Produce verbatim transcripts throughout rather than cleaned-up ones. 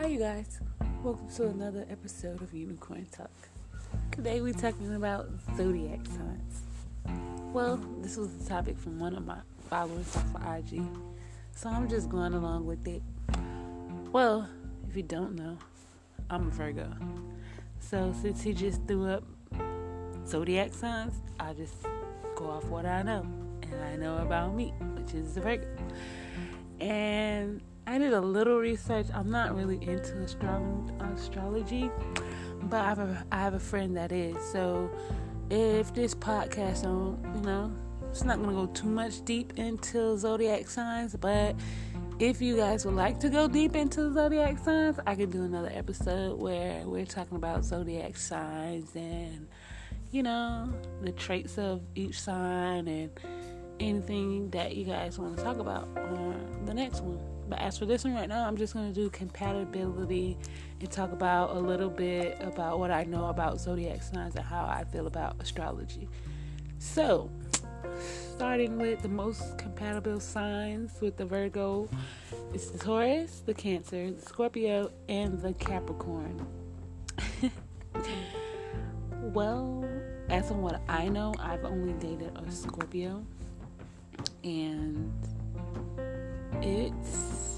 Hi, you guys. Welcome to another episode of Unicorn Talk. Today we're talking about zodiac signs. Well, this was a topic from one of my followers off of I G, so I'm just going along with it. Well, if you don't know, I'm a Virgo. So since he just threw up zodiac signs, I just go off what I know. And I know about me, which is the Virgo. And I did a little research. I'm not really into astro- astrology, but I have, a, I have a friend that is. So if this podcast, don't, you know, it's not going to go too much deep into zodiac signs, but if you guys would like to go deep into zodiac signs, I could do another episode where we're talking about zodiac signs and, you know, the traits of each sign and anything that you guys want to talk about on the next one. But as for this one right now, I'm just going to do compatibility and talk about a little bit about what I know about zodiac signs and how I feel about astrology. So, starting with the most compatible signs with the Virgo, it's the Taurus, the Cancer, the Scorpio, and the Capricorn. Well, as from what I know, I've only dated a Scorpio, and it's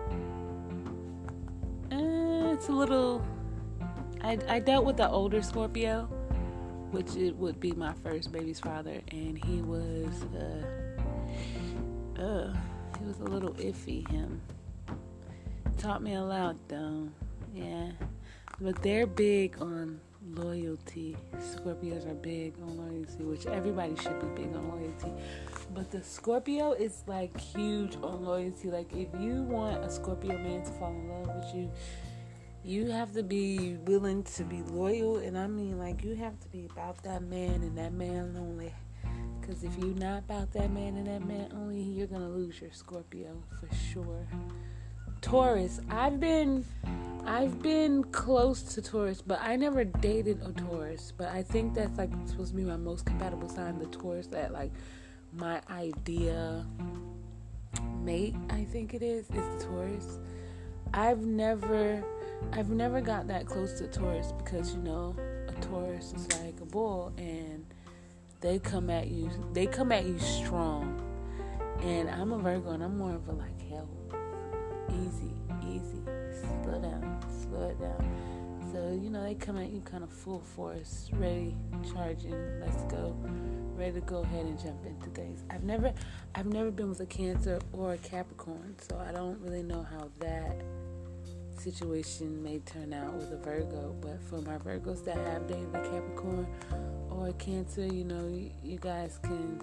uh, it's a little. I I dealt with the older Scorpio, which it would be my first baby's father, and he was uh, uh he was a little iffy. Him taught me a lot though, yeah, but they're big on loyalty. Scorpios are big on loyalty, which everybody should be big on loyalty. But the Scorpio is like huge on loyalty. Like if you want a Scorpio man to fall in love with you, you have to be willing to be loyal. And I mean, like, you have to be about that man and that man only. Because if you're not about that man and that man only, you're going to lose your Scorpio for sure. Taurus. I've been I've been close to Taurus, but I never dated a Taurus. But I think that's like supposed to be my most compatible sign, the Taurus, that like my idea mate, I think it is, is the Taurus. I've never I've never got that close to Taurus because, you know, a Taurus is like a bull and they come at you they come at you strong. And I'm a Virgo and I'm more of a like, hell, easy, easy, slow down, slow it down. So, you know, they come at you kind of full force, ready, charging, let's go, ready to go ahead and jump into things. I've never, I've never been with a Cancer or a Capricorn, so I don't really know how that situation may turn out with a Virgo. But for my Virgos that have dated a Capricorn or a Cancer, you know, you, you guys can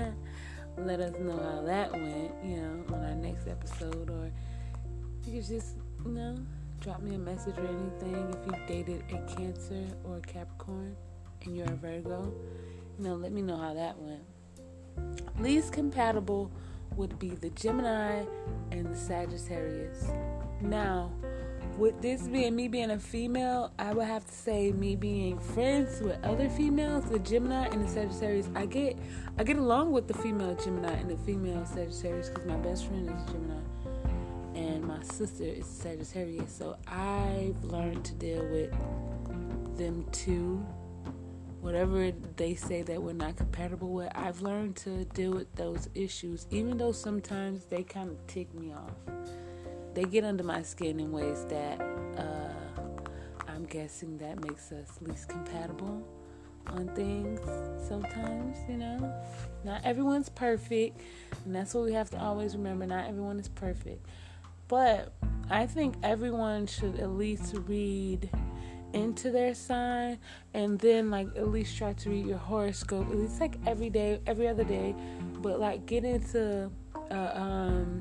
let us know how that went, you know, on our next episode, or you can just, you know, drop me a message or anything if you dated a Cancer or a Capricorn and you're a Virgo. You know, let me know how that went. Least compatible would be the Gemini and the Sagittarius. Now, with this being me being a female, I would have to say me being friends with other females, the Gemini and the Sagittarius. I get I get along with the female Gemini and the female Sagittarius because my best friend is Gemini and my sister is Sagittarius. So I've learned to deal with them two. Whatever they say that we're not compatible with, I've learned to deal with those issues, even though sometimes they kind of tick me off. They get under my skin in ways that uh, I'm guessing that makes us least compatible on things sometimes, you know. Not everyone's perfect, and that's what we have to always remember. Not everyone is perfect. But I think everyone should at least read into their sign, and then like at least try to read your horoscope at least like every day, every other day, but like get into uh, um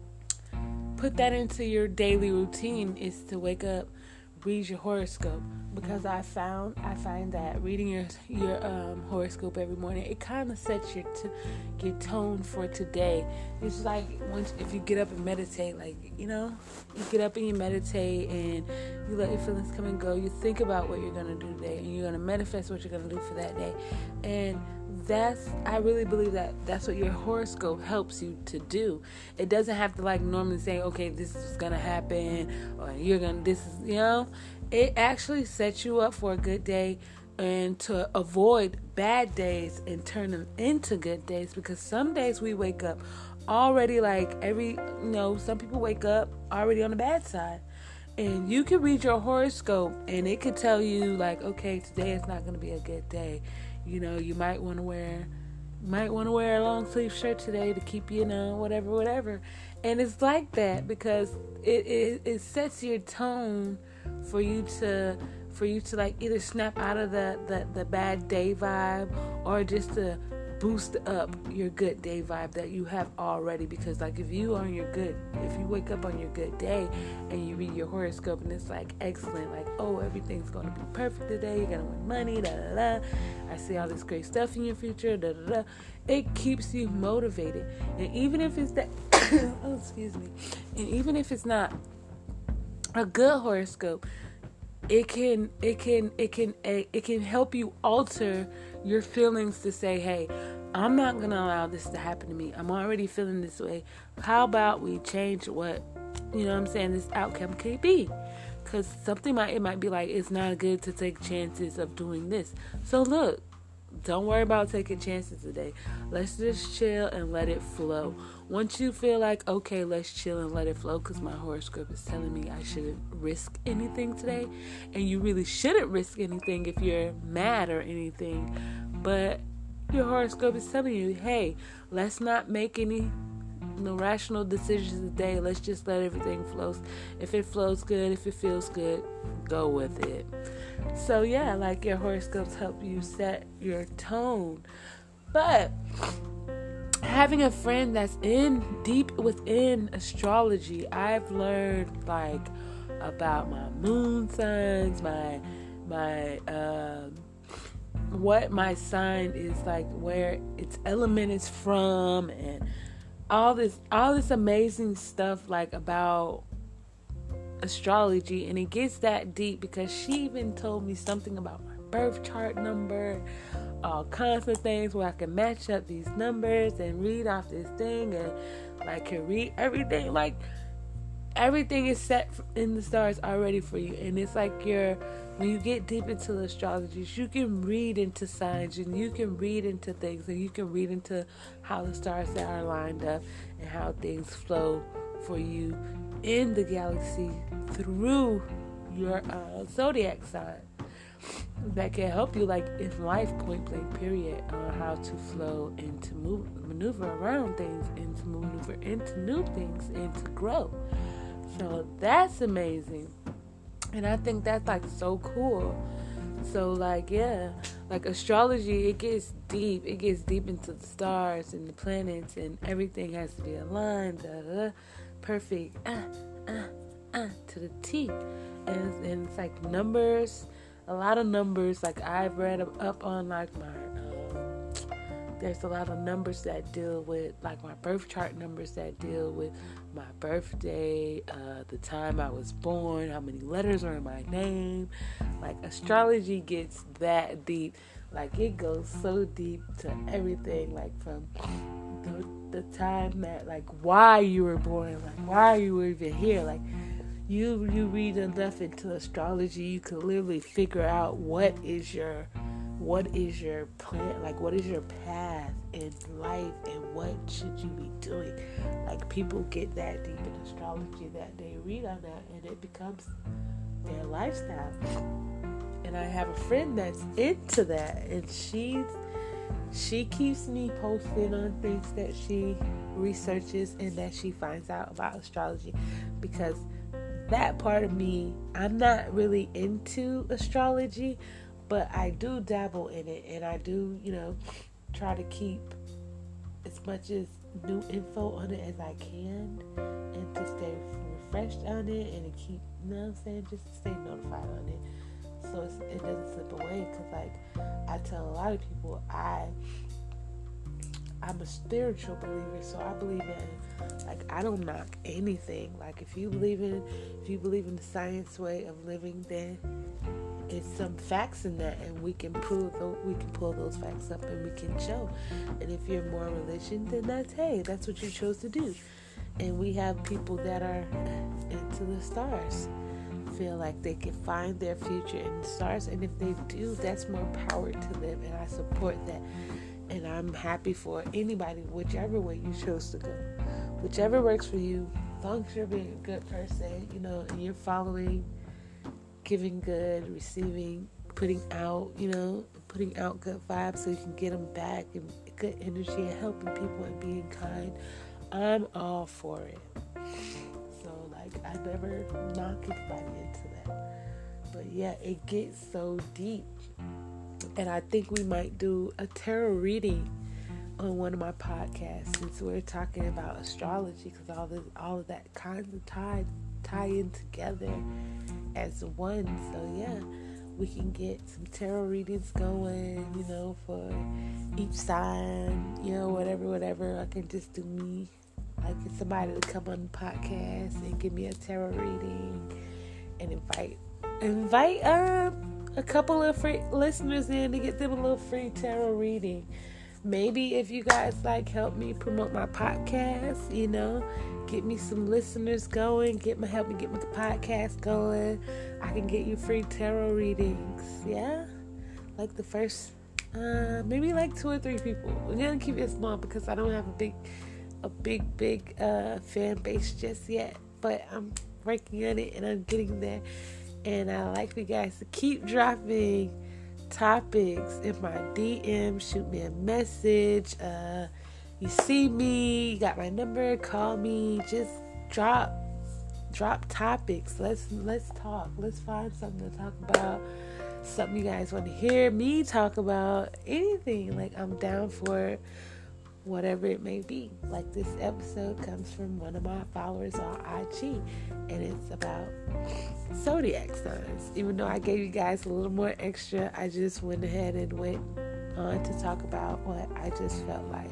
put that into your daily routine, is to wake up, read your horoscope. because I found I find that reading your your um, horoscope every morning, it kind of sets your t- your tone for today. It's like once if you get up and meditate, like you know, you get up and you meditate and you let your feelings come and go. You think about what you're gonna do today, and you're gonna manifest what you're gonna do for that day. And that's I really believe that that's what your horoscope helps you to do. It doesn't have to like normally say, okay, this is gonna happen, or you're gonna this is you know. It actually sets you up for a good day and to avoid bad days and turn them into good days, because some days we wake up already like every, you know, some people wake up already on the bad side. And you can read your horoscope and it could tell you like, okay, today is not going to be a good day. You know, you might want to wear might want to wear a long sleeve shirt today to keep, you know, whatever, whatever. And it's like that because it, it, it sets your tone for you to for you to like either snap out of the, the, the bad day vibe or just to boost up your good day vibe that you have already. Because like if you on your good if you wake up on your good day and you read your horoscope and it's like excellent, like oh everything's gonna be perfect today, you're gonna win money, da da da, I see all this great stuff in your future, da da da, it keeps you motivated. And even if it's that oh excuse me and even if it's not a good horoscope, it can it can it can it can help you alter your feelings to say, hey, I'm not gonna allow this to happen to me. I'm already feeling this way. How about we change what, you know what I'm saying, this outcome could be? Because something might it might be like, it's not good to take chances of doing this. So look, don't worry about taking chances today. Let's just chill and let it flow. Once you feel like, okay, let's chill and let it flow, because my horoscope is telling me I shouldn't risk anything today. And you really shouldn't risk anything if you're mad or anything. But your horoscope is telling you, hey, let's not make any no rational decisions today. Let's just let everything flow. If it flows good, if it feels good, go with it. So yeah, like your horoscopes help you set your tone. But having a friend that's in deep within astrology, I've learned like about my moon signs, my my um what my sign is like, where its element is from, and all this all this amazing stuff like about astrology. And it gets that deep because she even told me something about my birth chart number, all kinds of things where I can match up these numbers and read off this thing, and like can read everything. Like everything is set in the stars already for you. And it's like you're when you get deep into the astrology, you can read into signs and you can read into things, and you can read into how the stars that are lined up and how things flow for you in the galaxy through your uh, zodiac sign. That can help you like in life, point blank period, on how to flow and to move, maneuver around things, and to maneuver into new things and to grow. So that's amazing. And I think that's like so cool. So like yeah, like astrology, it gets deep. It gets deep into the stars and the planets, and everything has to be aligned, da, da, da, perfect, ah, ah, ah, to the T. And, and it's like numbers, a lot of numbers. Like I've read up on like my um, there's a lot of numbers that deal with like my birth chart numbers that deal with my birthday, uh, the time I was born, how many letters are in my name. Like astrology gets that deep. Like it goes so deep to everything, like from the, the time that like why you were born, like why you were even here. Like you you read enough into astrology, you could literally figure out what is your what is your plan, like what is your path in life, and what should you be doing. Like people get that deep in astrology that they read on that, and it becomes their lifestyle. And I have a friend that's into that, and she's she keeps me posted on things that she researches and that she finds out about astrology, because that part of me, I'm not really into astrology, but I do dabble in it, and I do, you know, try to keep as much as new info on it as I can, and to stay refreshed on it, and to keep, you know what I'm saying, just to stay notified on it. so it's, it doesn't slip away. Because, like, I tell a lot of people, I, I'm a spiritual believer, so I believe in, like, I don't knock anything. Like, if you believe in, if you believe in the science way of living, then it's some facts in that, and we can prove, we can pull those facts up, and we can show. And if you're more religion, then that's, hey, that's what you chose to do. And we have people that are into the stars, feel like they can find their future in the stars, and if they do, that's more power to them, and I support that. And I'm happy for anybody, whichever way you chose to go, whichever works for you, as long as you're being a good person, you know, and you're following, giving good, receiving, putting out, you know, putting out good vibes so you can get them back, and good energy, and helping people and being kind. I'm all for it. So, like, I never knock anybody into that. But yeah, it gets so deep. And I think we might do a tarot reading on one of my podcasts, since we're talking about astrology, because all this, all of that kind of tie tie in together as one. So yeah, we can get some tarot readings going, you know, for each sign, you know, whatever, whatever. I can just do me, like, get somebody to come on the podcast and give me a tarot reading, and invite invite um. a couple of free listeners in to get them a little free tarot reading. Maybe if you guys, like, help me promote my podcast, you know, get me some listeners going, get my help me get my podcast going, I can get you free tarot readings. Yeah, like the first, uh, maybe like two or three people. We're gonna keep it small because I don't have a big, a big, big uh, fan base just yet. But I'm working on it, and I'm getting there. And I like for you guys to keep dropping topics in my D M. Shoot me a message. Uh, you see me, you got my number, call me. Just drop drop topics. Let's let's talk. Let's find something to talk about. Something you guys want to hear me talk about. Anything. Like, I'm down for it. Whatever it may be. Like, this episode comes from one of my followers on I G, and it's about zodiac signs. Even though I gave you guys a little more extra, I just went ahead and went on to talk about what I just felt like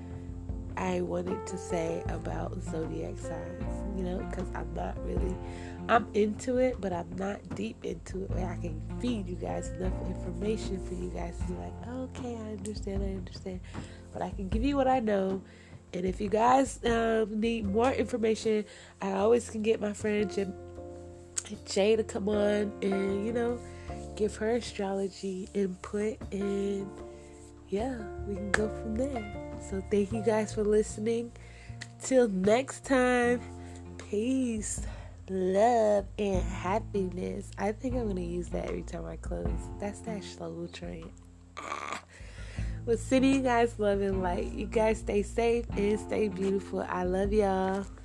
I wanted to say about zodiac signs, you know, because I'm not really, I'm into it, but I'm not deep into it where I can feed you guys enough information for you guys to be like, oh, okay, I understand, I understand. But I can give you what I know. And if you guys um, need more information, I always can get my friend Jim, Jay to come on and, you know, give her astrology input. And yeah, we can go from there. So thank you guys for listening. Till next time, peace, love, and happiness. I think I'm going to use that every time I close. That's that slow train. Ah. Well, sending you guys love and light. You guys stay safe and stay beautiful. I love y'all.